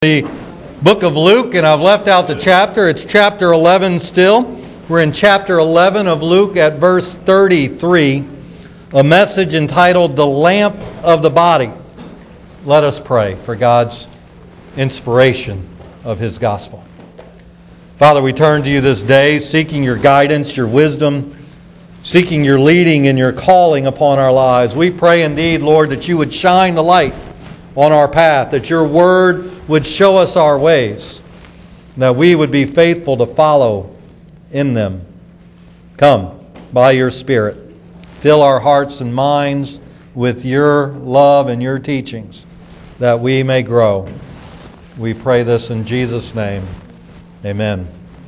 The book of Luke, and I've left out the chapter. It's chapter 11 still. We're in chapter 11 of Luke at verse 33, a message entitled The Lamp of the Body. Let us pray for God's inspiration of His gospel. Father, we turn to You this day, seeking Your guidance, Your wisdom, seeking Your leading and Your calling upon our lives. We pray indeed, Lord, that You would shine the light on our path, that Your Word would show us our ways, that we would be faithful to follow in them. Come, by Your Spirit, fill our hearts and minds with Your love and Your teachings, that we may grow. We pray this in Jesus' name. Amen.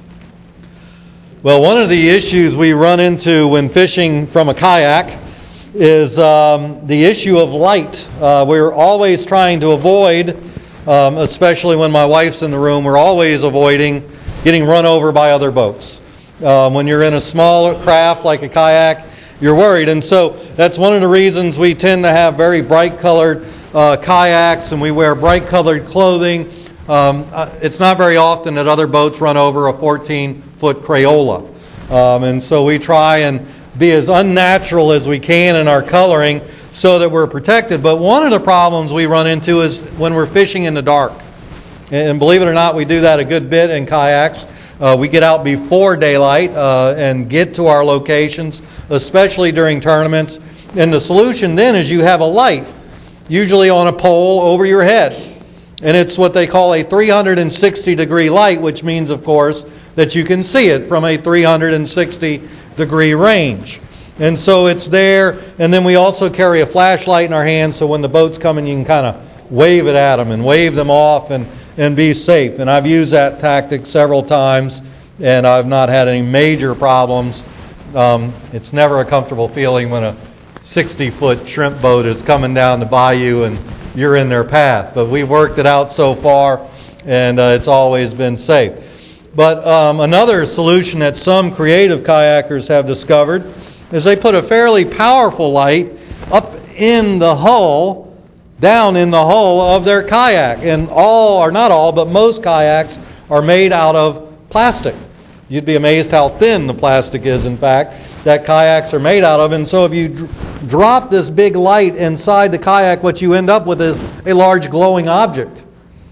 Well, one of the issues we run into when fishing from a kayak is the issue of light. We're always trying to avoid, especially when my wife's in the room, we're always avoiding getting run over by other boats. When you're in a smaller craft like a kayak, you're worried. And so that's one of the reasons we tend to have very bright colored kayaks, and we wear bright colored clothing. It's not very often that other boats run over a 14-foot Crayola. And so we try and be as unnatural as we can in our coloring so that we're protected. But one of the problems we run into is when we're fishing in the dark. And believe it or not, we do that a good bit in kayaks. We get out before daylight and get to our locations, especially during tournaments. And the solution then is you have a light, usually on a pole over your head. And it's what they call a 360-degree light, which means, of course, that you can see it from a 360-degree range. And so it's there, and then we also carry a flashlight in our hand, so when the boat's coming, you can kind of wave it at them and wave them off and be safe. And I've used that tactic several times, and I've not had any major problems. It's never a comfortable feeling when a 60-foot shrimp boat is coming down the bayou and you're in their path. But we've worked it out so far, and it's always been safe. But another solution that some creative kayakers have discovered is they put a fairly powerful light up in the hull, down in the hull of their kayak. And all, or not all, but most kayaks are made out of plastic. You'd be amazed how thin the plastic is, in fact, that kayaks are made out of. And so if you drop this big light inside the kayak, what you end up with is a large glowing object.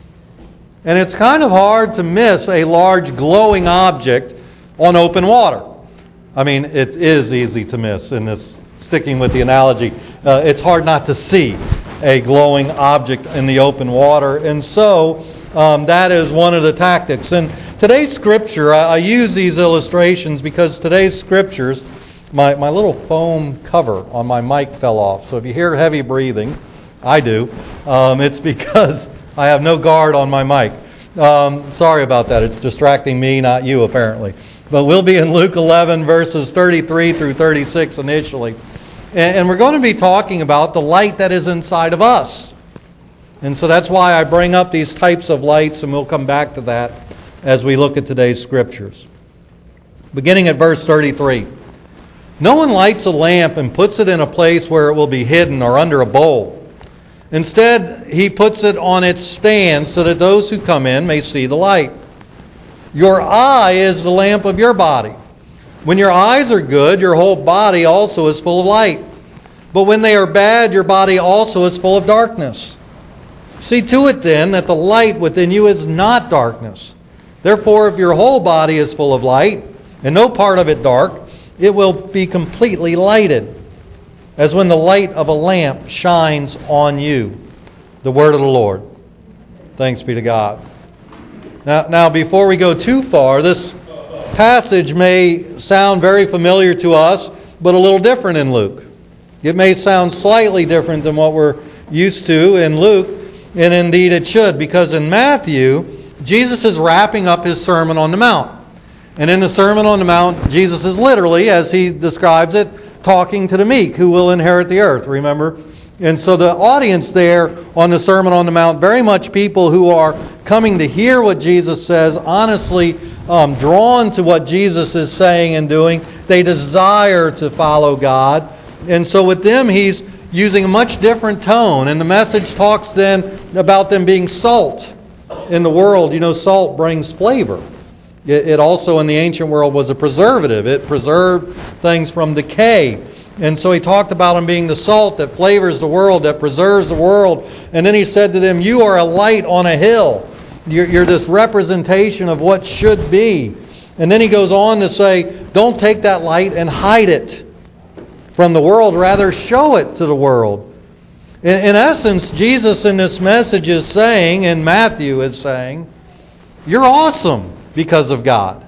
And it's kind of hard to miss a large glowing object on open water. I mean, it is easy to miss in this, sticking with the analogy. It's hard not to see a glowing object in the open water. And so that is one of the tactics. And today's scripture, I use these illustrations because today's scriptures, my little foam cover on my mic fell off. So if you hear heavy breathing, I do. It's because I have no guard on my mic. Sorry about that. It's distracting me, not you, apparently. But we'll be in Luke 11, verses 33 through 36 initially. And we're going to be talking about the light that is inside of us. And so that's why I bring up these types of lights, and we'll come back to that as we look at today's scriptures. Beginning at verse 33. No one lights a lamp and puts it in a place where it will be hidden or under a bowl. Instead, he puts it on its stand so that those who come in may see the light. Your eye is the lamp of your body. When your eyes are good, your whole body also is full of light. But when they are bad, your body also is full of darkness. See to it then that the light within you is not darkness. Therefore, if your whole body is full of light, and no part of it dark, it will be completely lighted, as when the light of a lamp shines on you. The word of the Lord. Thanks be to God. Now, before we go too far, this passage may sound very familiar to us, but a little different in Luke. It may sound slightly different than what we're used to in Luke, and indeed it should, because in Matthew, Jesus is wrapping up His Sermon on the Mount. And in the Sermon on the Mount, Jesus is literally, as He describes it, talking to the meek who will inherit the earth, remember? And so the audience there on the Sermon on the Mount, very much people who are coming to hear what Jesus says, honestly drawn to what Jesus is saying and doing. They desire to follow God. And so with them, He's using a much different tone. And the message talks then about them being salt in the world, salt brings flavor. It also in the ancient world was a preservative. It preserved things from decay. And so he talked about him being the salt that flavors the world, that preserves the world. And then he said to them, you are a light on a hill. You're this representation of what should be. And then he goes on to say, don't take that light and hide it from the world. Rather, show it to the world. In essence, Jesus in this message is saying, and Matthew is saying, you're awesome because of God.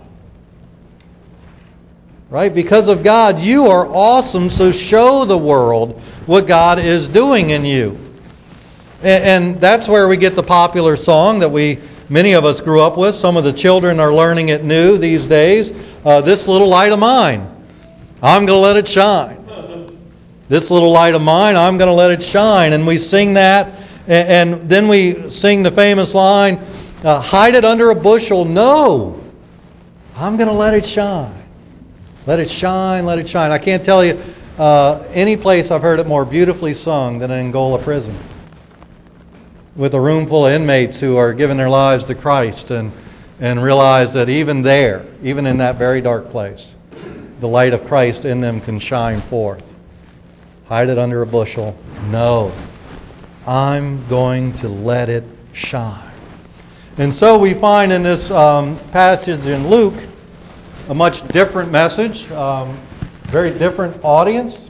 Right? Because of God, you are awesome, so show the world what God is doing in you. And that's where we get the popular song that many of us grew up with. Some of the children are learning it new these days. This little light of mine, I'm going to let it shine. This little light of mine, I'm going to let it shine. And we sing that, and then we sing the famous line, hide it under a bushel. No, I'm going to let it shine. Let it shine, let it shine. I can't tell you any place I've heard it more beautifully sung than in Angola prison, with a room full of inmates who are giving their lives to Christ and realize that even there, even in that very dark place, the light of Christ in them can shine forth. Hide it under a bushel. No, I'm going to let it shine. And so we find in this passage in Luke a much different message, very different audience.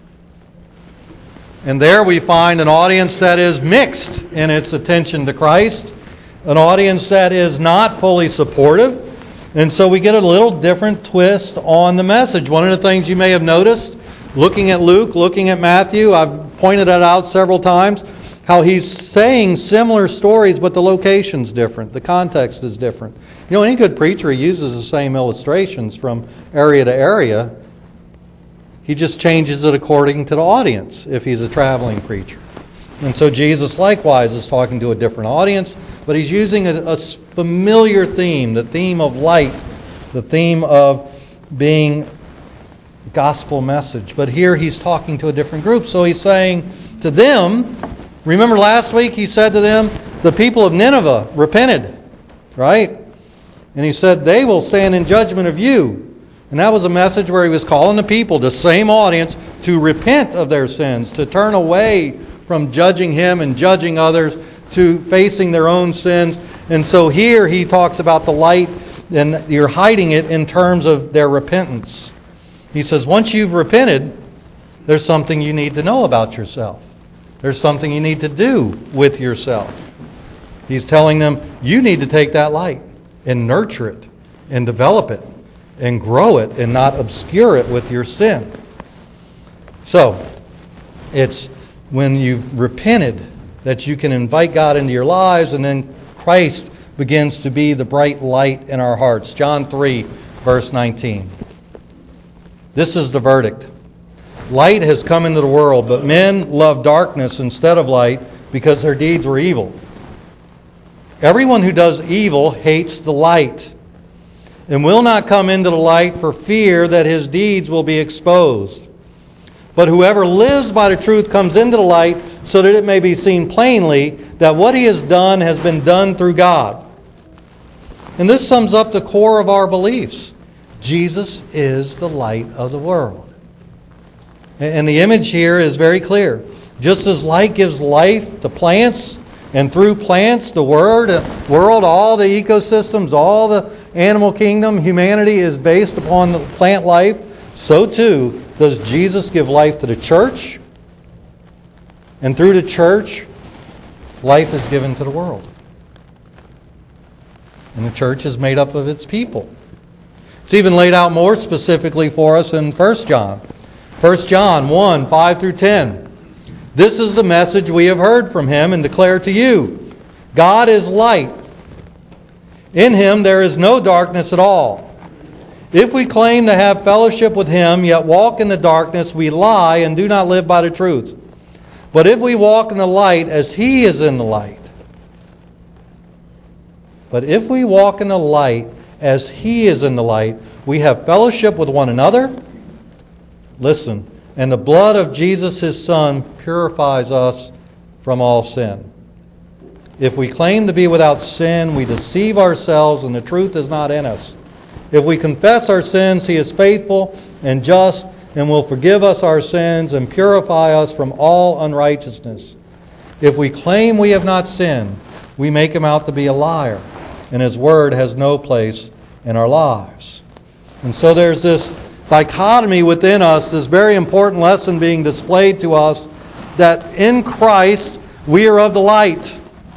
And there we find an audience that is mixed in its attention to Christ, an audience that is not fully supportive. And so we get a little different twist on the message. One of the things you may have noticed, looking at Luke, looking at Matthew, I've pointed that out several times, how he's saying similar stories, but the location's different. The context is different. Any good preacher uses the same illustrations from area to area. He just changes it according to the audience if he's a traveling preacher. And so Jesus likewise is talking to a different audience, but he's using a familiar theme, the theme of light, the theme of being gospel message. But here he's talking to a different group. So he's saying to them, remember last week he said to them, the people of Nineveh repented, right? And he said, they will stand in judgment of you. And that was a message where he was calling the people, the same audience, to repent of their sins, to turn away from judging him and judging others, to facing their own sins. And so here he talks about the light, and you're hiding it in terms of their repentance. He says, once you've repented, there's something you need to know about yourself. There's something you need to do with yourself. He's telling them, you need to take that light and nurture it and develop it and grow it and not obscure it with your sin. So, it's when you've repented that you can invite God into your lives, and then Christ begins to be the bright light in our hearts. John 3, verse 19. This is the verdict. Light has come into the world, but men love darkness instead of light because their deeds were evil. Everyone who does evil hates the light and will not come into the light for fear that his deeds will be exposed. But whoever lives by the truth comes into the light so that it may be seen plainly that what he has done has been done through God. And this sums up the core of our beliefs. Jesus is the light of the world. And the image here is very clear. Just as light gives life to plants, and through plants, the world, all the ecosystems, all the animal kingdom, humanity is based upon the plant life, so too does Jesus give life to the church. And through the church, life is given to the world. And the church is made up of its people. It's even laid out more specifically for us in 1 John. 1 John 1, 5 through 10. This is the message we have heard from him and declare to you. God is light. In him there is no darkness at all. If we claim to have fellowship with him, yet walk in the darkness, we lie and do not live by the truth. But if we walk in the light as he is in the light, we have fellowship with one another. Listen. And the blood of Jesus, his Son, purifies us from all sin. If we claim to be without sin, we deceive ourselves and the truth is not in us. If we confess our sins, He is faithful and just and will forgive us our sins and purify us from all unrighteousness. If we claim we have not sinned, we make Him out to be a liar, and His word has no place in our lives. And so there's this dichotomy within us, this very important lesson being displayed to us, that in Christ we are of the light.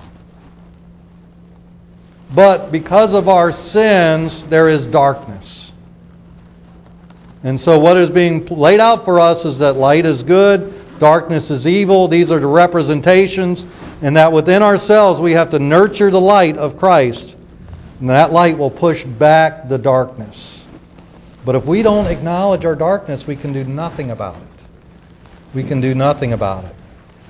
But because of our sins, there is darkness. And so what is being laid out for us is that light is good, darkness is evil. These are the representations. And that within ourselves we have to nurture the light of Christ. And that light will push back the darkness. But if we don't acknowledge our darkness, we can do nothing about it. We can do nothing about it.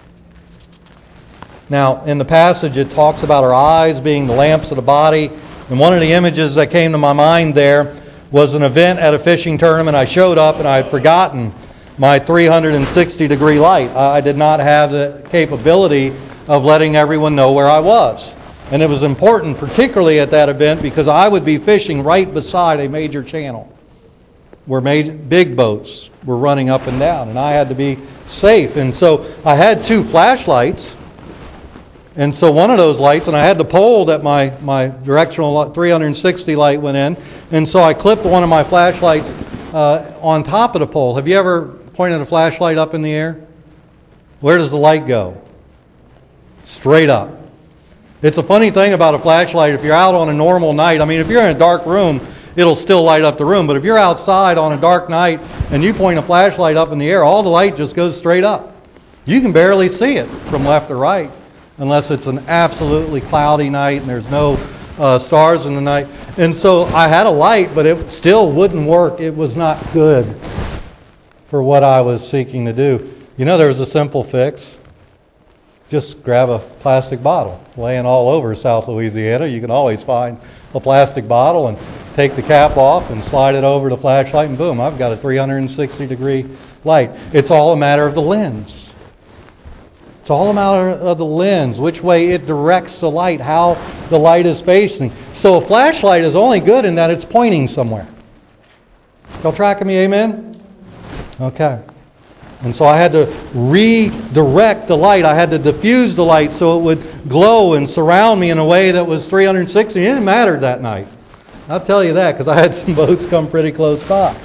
Now, in the passage, it talks about our eyes being the lamps of the body. And one of the images that came to my mind there was an event at a fishing tournament. I showed up and I had forgotten my 360-degree light. I did not have the capability of letting everyone know where I was. And it was important, particularly at that event, because I would be fishing right beside a major channel where big boats were running up and down. And I had to be safe. And so I had 2 flashlights. And so one of those lights, and I had the pole that my directional 360 light went in, and so I clipped one of my flashlights on top of the pole. Have you ever pointed a flashlight up in the air? Where does the light go? Straight up. It's a funny thing about a flashlight. If you're out on a normal night, I mean, if you're in a dark room, it'll still light up the room. But if you're outside on a dark night and you point a flashlight up in the air, all the light just goes straight up. You can barely see it from left to right, unless it's an absolutely cloudy night and there's no stars in the night. And so I had a light, but it still wouldn't work. It was not good for what I was seeking to do. You know, there was a simple fix. Just grab a plastic bottle. Laying all over South Louisiana, you can always find a plastic bottle and take the cap off and slide it over the flashlight, and boom, I've got a 360-degree light. It's all a matter of the lens. It's all a matter of the lens, which way it directs the light, how the light is facing. So a flashlight is only good in that it's pointing somewhere. Y'all tracking me, amen? Okay. And so I had to redirect the light. I had to diffuse the light so it would glow and surround me in a way that was 360. It didn't matter that night. I'll tell you that because I had some boats come pretty close by.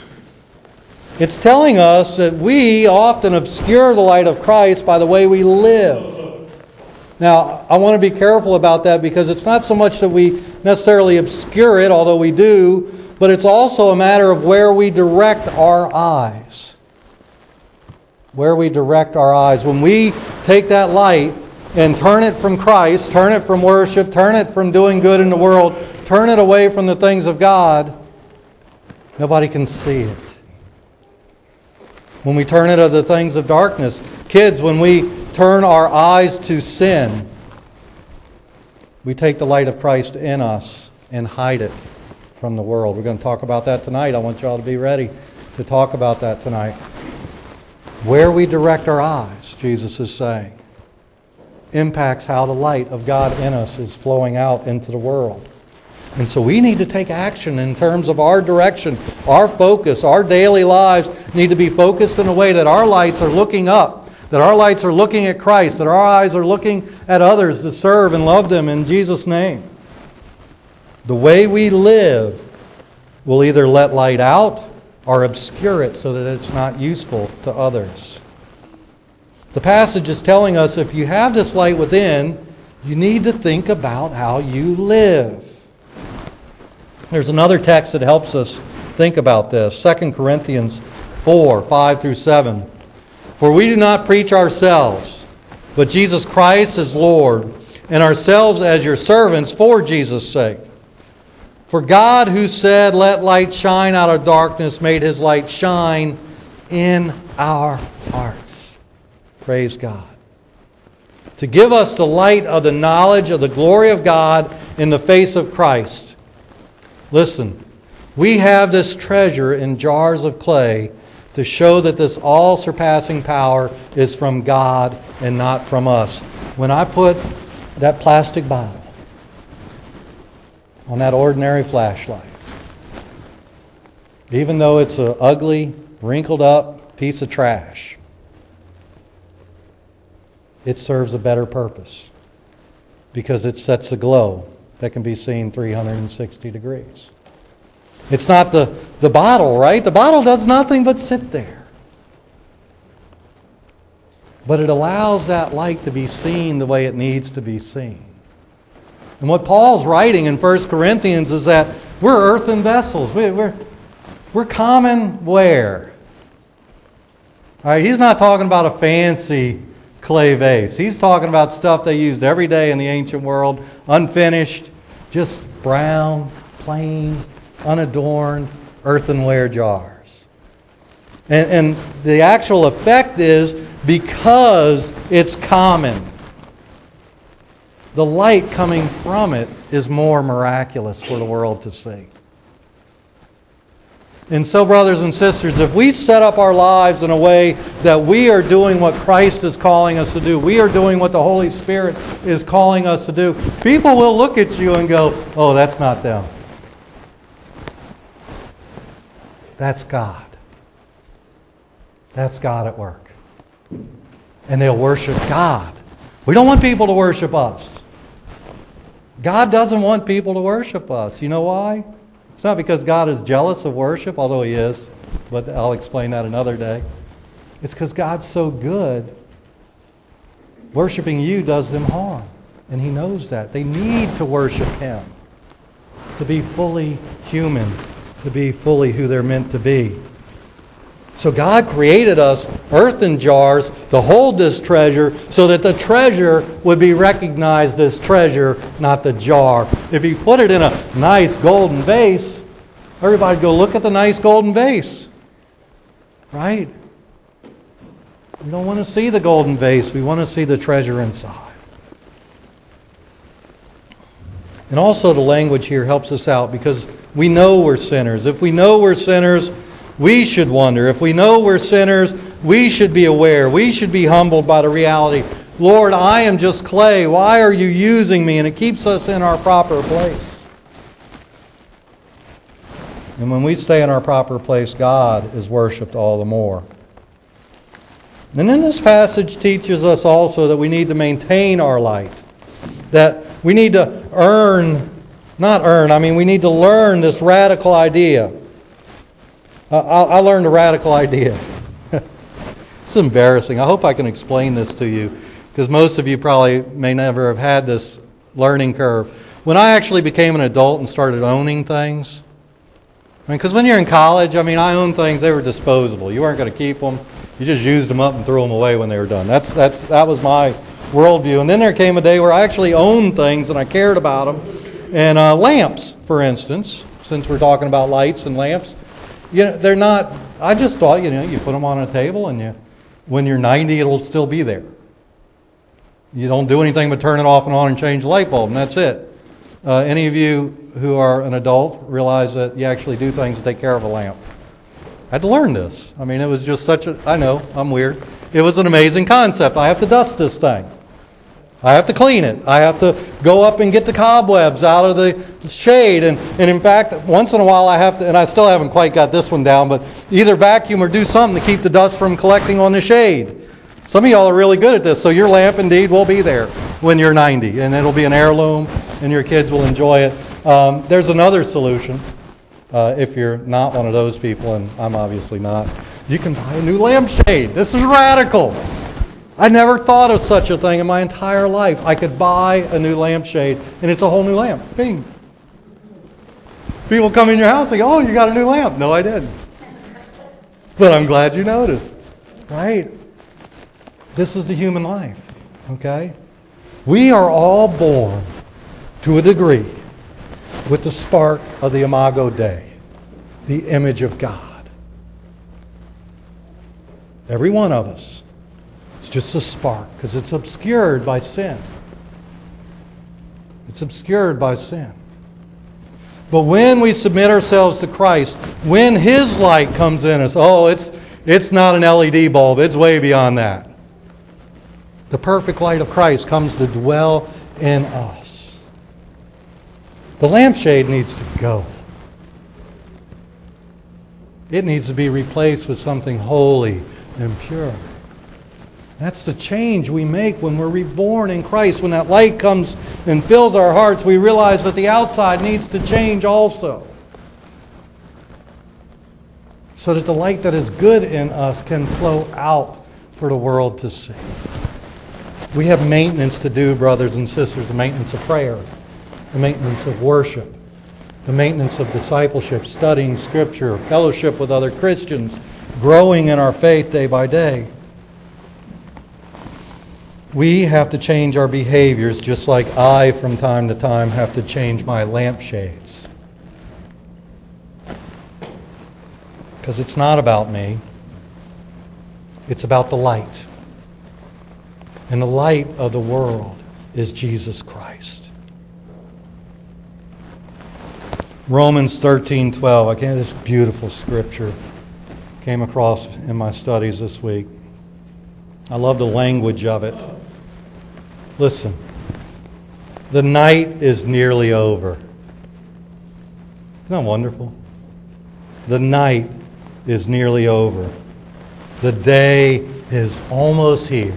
It's telling us that we often obscure the light of Christ by the way we live. Now, I want to be careful about that because it's not so much that we necessarily obscure it, although we do, but it's also a matter of where we direct our eyes. Where we direct our eyes. When we take that light and turn it from Christ, turn it from worship, turn it from doing good in the world, turn it away from the things of God, nobody can see it. When we turn it to the things of darkness, kids, when we turn our eyes to sin, we take the light of Christ in us and hide it from the world. We're going to talk about that tonight. I want you all to be ready to talk about that tonight. Where we direct our eyes, Jesus is saying, impacts how the light of God in us is flowing out into the world. And so we need to take action in terms of our direction, our focus, our daily lives need to be focused in a way that our lights are looking up, that our lights are looking at Christ, that our eyes are looking at others to serve and love them in Jesus' name. The way we live will either let light out or obscure it so that it's not useful to others. The passage is telling us if you have this light within, you need to think about how you live. There's another text that helps us think about this. 2 Corinthians 4, 5 through 7. For we do not preach ourselves, but Jesus Christ as Lord, and ourselves as your servants for Jesus' sake. For God, who said, let light shine out of darkness, made His light shine in our hearts. Praise God. To give us the light of the knowledge of the glory of God in the face of Christ. Listen, we have this treasure in jars of clay to show that this all-surpassing power is from God and not from us. When I put that plastic bottle on that ordinary flashlight, even though it's an ugly, wrinkled up piece of trash, it serves a better purpose because it sets a glow that can be seen 360 degrees. It's not the bottle, right? The bottle does nothing but sit there. But it allows that light to be seen the way it needs to be seen. And what Paul's writing in 1 Corinthians is that we're earthen vessels. We're common ware. All right, he's not talking about a fancy clay vase. He's talking about stuff they used every day in the ancient world, unfinished, just brown, plain, unadorned earthenware jars. And the actual effect is because it's common, the light coming from it is more miraculous for the world to see. And so, brothers and sisters, if we set up our lives in a way that we are doing what Christ is calling us to do, we are doing what the Holy Spirit is calling us to do, people will look at you and go, oh, that's not them. That's God. That's God at work. And they'll worship God. We don't want people to worship us. God doesn't want people to worship us. You know why? It's not because God is jealous of worship, although He is, but I'll explain that another day. It's because God's so good, worshiping you does them harm. And He knows that. They need to worship Him to be fully human, to be fully who they're meant to be. So God created us earthen jars to hold this treasure so that the treasure would be recognized as treasure, not the jar. If He put it in a nice golden vase, everybody would go look at the nice golden vase. Right? We don't want to see the golden vase. We want to see the treasure inside. And also the language here helps us out because we know we're sinners. If we know we're sinners, we should wonder. If we know we're sinners, we should be aware. We should be humbled by the reality. Lord, I am just clay. Why are you using me? And it keeps us in our proper place. And when we stay in our proper place, God is worshipped all the more. And then this passage teaches us also that we need to maintain our light. That we need to we need to learn this radical idea. I learned a radical idea. It's embarrassing. I hope I can explain this to you because most of you probably may never have had this learning curve. When I actually became an adult and started owning things, because when you're in college, I owned things, they were disposable. You weren't going to keep them. You just used them up and threw them away when they were done. That was my worldview. And then there came a day where I actually owned things and I cared about them. And lamps, for instance, since we're talking about lights and lamps, they're not, I just thought, you put them on a table and when you're 90, it'll still be there. You don't do anything but turn it off and on and change the light bulb, and that's it. Any of you who are an adult realize that you actually do things to take care of a lamp. I had to learn this. It was just I know, I'm weird. It was an amazing concept. I have to dust this thing. I have to clean it. I have to go up and get the cobwebs out of the shade. And in fact, once in a while I have to, and I still haven't quite got this one down, but either vacuum or do something to keep the dust from collecting on the shade. Some of y'all are really good at this, so your lamp indeed will be there when you're 90, and it'll be an heirloom, and your kids will enjoy it. There's another solution, if you're not one of those people, and I'm obviously not. You can buy a new lampshade. This is radical. I never thought of such a thing in my entire life. I could buy a new lampshade, and it's a whole new lamp. Bing. People come in your house and go, oh, you got a new lamp. No, I didn't. But I'm glad you noticed. Right? This is the human life. Okay? We are all born, to a degree, with the spark of the Imago Dei, the image of God. Every one of us. Just a spark, because it's obscured by sin. It's obscured by sin. But when we submit ourselves to Christ, when His light comes in us, it's not an LED bulb, it's way beyond that. The perfect light of Christ comes to dwell in us. The lampshade needs to go. It needs to be replaced with something holy and pure. That's the change we make when we're reborn in Christ. When that light comes and fills our hearts, we realize that the outside needs to change also, so that the light that is good in us can flow out for the world to see. We have maintenance to do, brothers and sisters, the maintenance of prayer, the maintenance of worship, the maintenance of discipleship, studying Scripture, fellowship with other Christians, growing in our faith day by day. We have to change our behaviors just like I, from time to time, have to change my lampshades. Because it's not about me. It's about the light. And the light of the world is Jesus Christ. Romans 13:12. This beautiful scripture came across in my studies this week. I love the language of it. Listen. The night is nearly over. Isn't that wonderful? The night is nearly over. The day is almost here.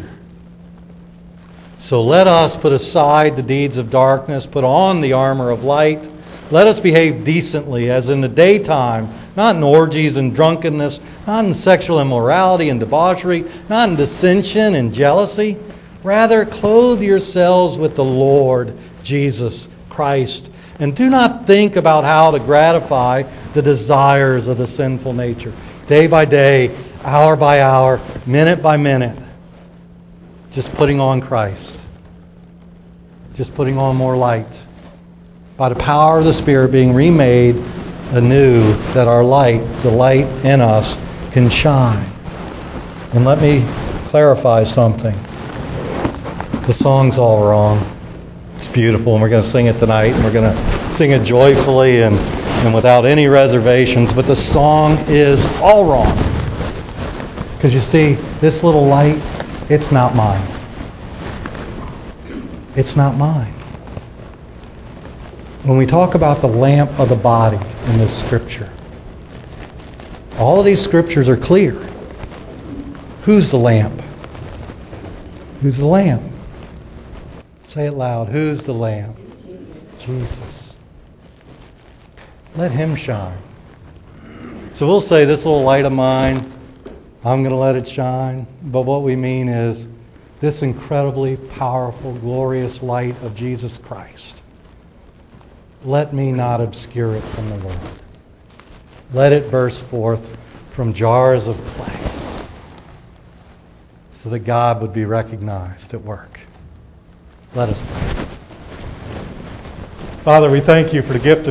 So let us put aside the deeds of darkness, put on the armor of light. Let us behave decently as in the daytime, not in orgies and drunkenness, not in sexual immorality and debauchery, not in dissension and jealousy. Rather, clothe yourselves with the Lord Jesus Christ. And do not think about how to gratify the desires of the sinful nature. Day by day, hour by hour, minute by minute. Just putting on Christ. Just putting on more light. By the power of the Spirit being remade anew, that our light, the light in us, can shine. And let me clarify something. The song's all wrong. It's beautiful, and we're going to sing it tonight, and we're going to sing it joyfully and without any reservations, but the song is all wrong. Because you see, this little light, it's not mine. It's not mine. When we talk about the lamp of the body in this scripture, all of these scriptures are clear. Who's the lamp? Who's the lamp? Say it loud. Who's the lamp? Jesus. Let Him shine. So we'll say, this little light of mine, I'm going to let it shine. But what we mean is this incredibly powerful, glorious light of Jesus Christ. Let me not obscure it from the world. Let it burst forth from jars of clay so that God would be recognized at work. Let us pray. Father, we thank You for the gift of